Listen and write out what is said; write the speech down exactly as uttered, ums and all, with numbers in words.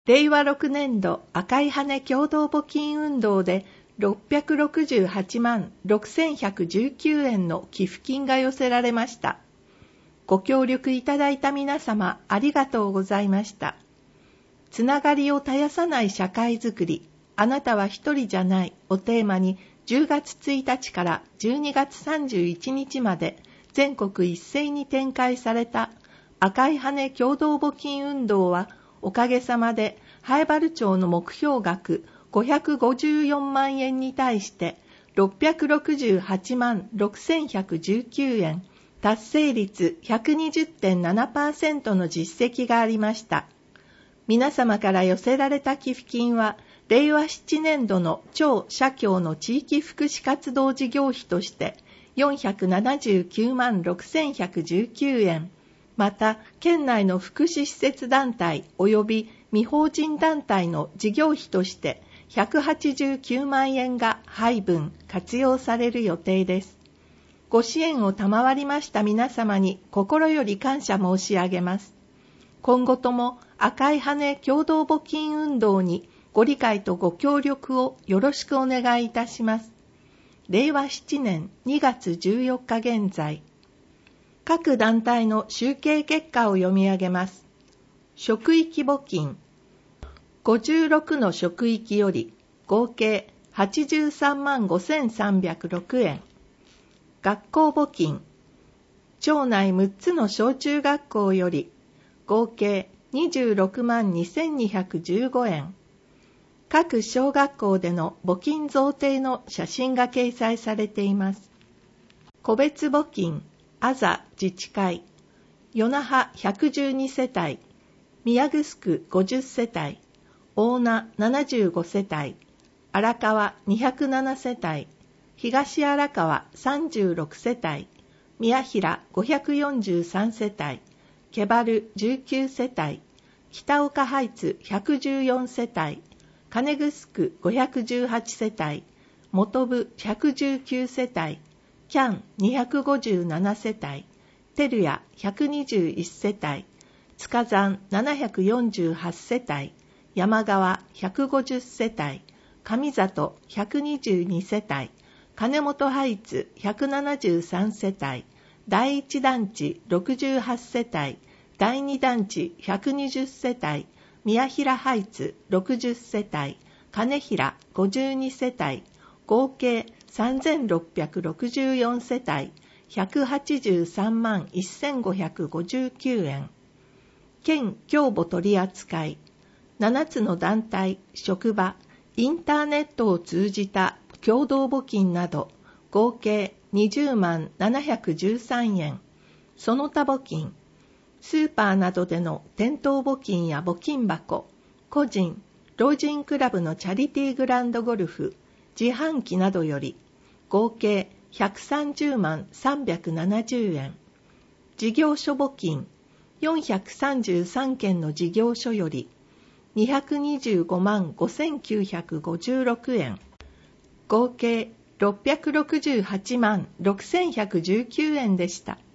れいわろくねんど赤い羽共同募金運動でろっぴゃくろくじゅうはちまんろくせんひゃくじゅうきゅうえんの寄付金が寄せられました。ご協力いただいた皆様ありがとうございました。つながりを絶やさない社会づくり、あなたは一人じゃないをテーマにじゅうがつついたちからじゅうにがつさんじゅういちにちまで全国一斉に展開された赤い羽共同募金運動はおかげさまで南風原町の目標額ごひゃくごじゅうよんまんえんに対してろっぴゃくろくじゅうはちまんろくせんひゃくじゅうきゅうえん、達成率 ひゃくにじゅってんななパーセント の実績がありました。皆様から寄せられた寄付金は、れいわななねんどの町社協の地域福祉活動事業費としてよんひゃくななじゅうきゅうまんろくせんひゃくじゅうきゅうえん、また県内の福祉施設団体及び未法人団体の事業費としてひゃくはちじゅうきゅうまんえんが配分活用される予定です。ご支援を賜りました皆様に心より感謝申し上げます。今後とも赤い羽共同募金運動にご理解とご協力をよろしくお願いいたします。れいわななねんにがつじゅうよっか現在、各団体の集計結果を読み上げます。職域募金、ごじゅうろくの職域より合計はちじゅうさんまんごせんさんびゃくろくえん。学校募金、町内むっつの小中学校より合計にじゅうろくまんにせんにひゃくじゅうごえん。各小学校での募金贈呈の写真が掲載されています。個別募金、あざ自治会、与那覇ひゃくじゅうにせたい、宮城ごじゅっせたい、大名ななじゅうごせたい、荒川にひゃくななせたい、東荒川さんじゅうろくせたい、宮平ごひゃくよんじゅうさんせたい、毛原じゅうきゅうせたい、北岡ハイツひゃくじゅうよんせたい、金城ごひゃくじゅうはちせたい、本部ひゃくじゅうきゅうせたい、喜屋にひゃくごじゅうななせたい、照屋ひゃくにじゅういちせたい、塚山ななひゃくよんじゅうはちせたい、山川ひゃくごじゅっせたい、上里ひゃくにじゅうにせたい、金本ハイツひゃくななじゅうさんせたい、第一団地ろくじゅうはちせたい、第二団地ひゃくにじゅっせたい、宮平ハイツろくじゅっせたい、金平ごじゅうにせたい、合計さんぜんろっぴゃくろくじゅうよんせたい、ひゃくはちじゅうさんまんせんごひゃくごじゅうきゅうえん。県共募取扱い、ななつの団体、職場、インターネットを通じた共同募金など合計にじゅうまんななひゃくじゅうさんえん、その他募金、スーパーなどでの店頭募金や募金箱、個人、老人クラブのチャリティーグランドゴルフ、自販機などより合計ひゃくさんじゅうまんさんびゃくななじゅうえん、事業所募金、よんひゃくさんじゅうさんけんの事業所よりにひゃくにじゅうごまんごせんきゅうひゃくごじゅうろくえん、合計ろっぴゃくろくじゅうはちまんろくせんひゃくじゅうきゅうえんでした。